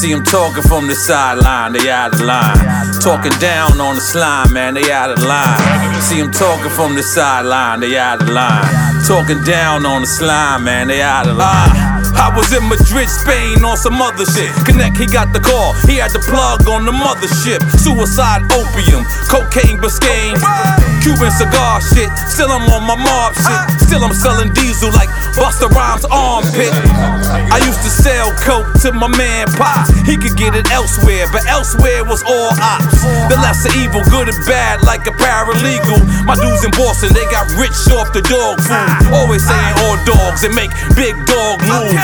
See them talking from the sideline, they out of line. Talking down on the slime, man, they out of line. See them talking from the sideline, they out of line. Talking down on the slime, man, they out of line. I was in Madrid, Spain on some other shit. Connect, he got the call, he had the plug on the mothership. Suicide, opium, cocaine, Biscayne, Cuban cigar shit. Still I'm on my mob shit. Still I'm selling diesel like Busta Rhymes' armpit. I used to sell coke to my man Pops. He could get it elsewhere, but elsewhere was all ops. The lesser evil, good and bad like a paralegal. My dudes in Boston, they got rich off the dog food. Always saying all dogs and make big dog moves.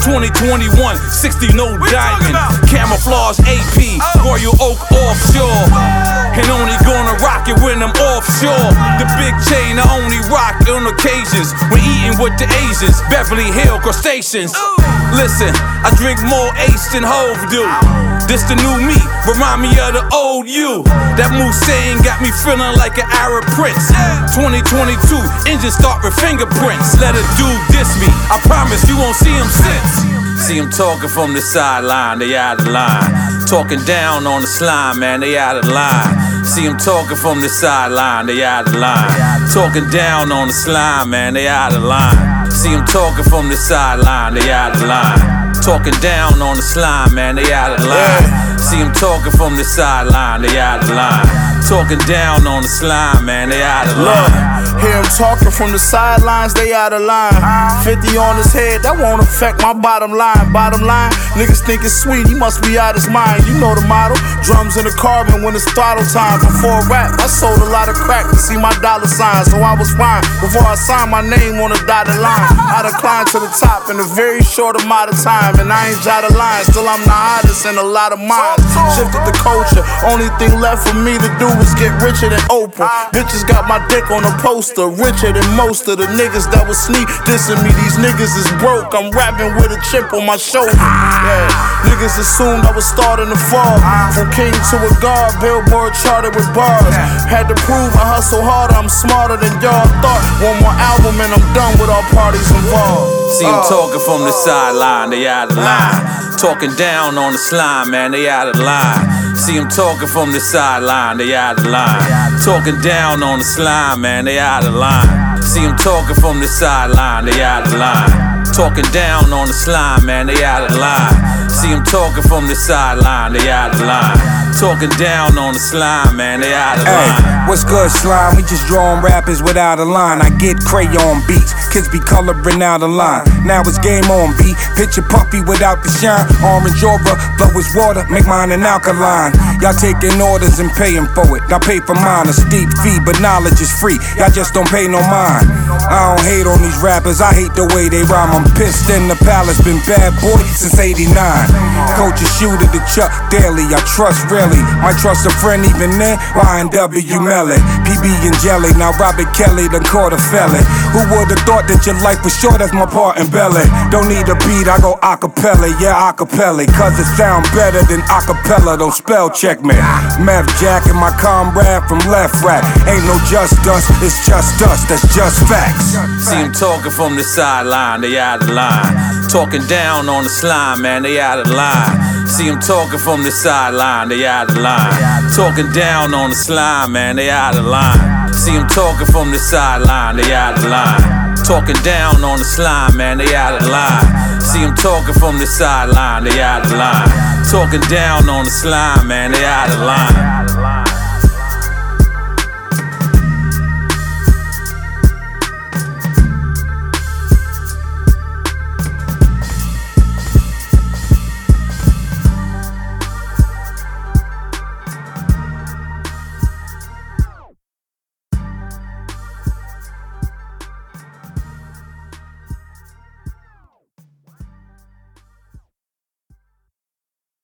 2021, 60 no diamond. Camouflage AP, Royal Oak offshore. And only gonna rock it when I'm offshore. The big chain I only rock on occasions when eating with the Asians. Beverly Hill crustaceans. Listen, I drink more Ace than Hove do. This the new me, remind me of the old you. That Moussain got me feeling like an Arab prince. 2022, engine start with fingerprints. Let a dude diss me, I promise you won't see him since. See him talking from the sideline, they out of line. Talking down on the slime, man, they out of line. See him talking from the sideline, they out of line. Talking down on the slime, man, they out of line. See him talking from the sideline, they out of line. Talking down on the slime, man, they out of line. See him talking from the sideline, they out of line. Talking down on the slime, man, they out of line. Hear him talking from the sidelines, they out of line. 50 on his head, that won't affect my bottom line. Bottom line, niggas think it's sweet, he must be out his mind. You know the model, drums in the carbon when it's throttle time. Before rap, I sold a lot of crack to see my dollar sign, so I was fine. Before I signed my name on a dotted line, I declined to the top in a very short amount of time. And I ain't jotted lines, still I'm the hottest in a lot of minds. Shifted the culture, only thing left for me to do is get richer than Oprah. Bitches got my dick on a poster, richer than most of the niggas that was sneak dissing me. These niggas is broke, I'm rapping with a chip on my shoulder. Yeah, niggas assumed I was starting to fall. From king to a god, Billboard charted with bars. Had to prove I hustle harder, I'm smarter than y'all thought. One more album and I'm done with all parties involved. See him talking from the sideline, they out of line. Talking down on the slime, man, they out of line. See him talking from the sideline, they out of line. Talking down on the slime, man, they out of line. See him talking from the sideline, they out of line. Talking down on the slime, man, they out of line. See him talking from the sideline, they out of line. Talking down on the slime, man, they out of line. What's good, slime? We just drawing rappers without a line. I get crayon beats, kids be coloring out a line. Now it's game on, B. Picture puppy without the shine. Orange aura, blow his water, make mine an alkaline. Y'all taking orders and paying for it. I pay for mine, a steep fee, but knowledge is free. Y'all just don't pay no mind. I don't hate on these rappers, I hate the way they rhyme. I'm pissed in the palace, been bad boy since '89. Coach a shooter to Chuck Daly, I trust really. Might trust a friend even then, YNW Melon. PB and Jelly, now Robert Kelly done caught a felon. Who would've thought that your life was short as my part in Belly? Don't need a beat, I go acapella, yeah acapella. Cause it sound better than acapella, don't spell check me. Meth Jack and my comrade from Left Rack. Ain't no just us, it's just us, that's just facts. See him talking from the sideline, they out of line. Talking down on the slime, man, they out of line. See him talking from the sideline, they out of line. Talking down on the slime, man, they out of line. See him talking from the sideline, they out of line. Talking down on the slime, man, they out of line. See him talking from the sideline, they out of line. Talking down on the slime, man, they out of line.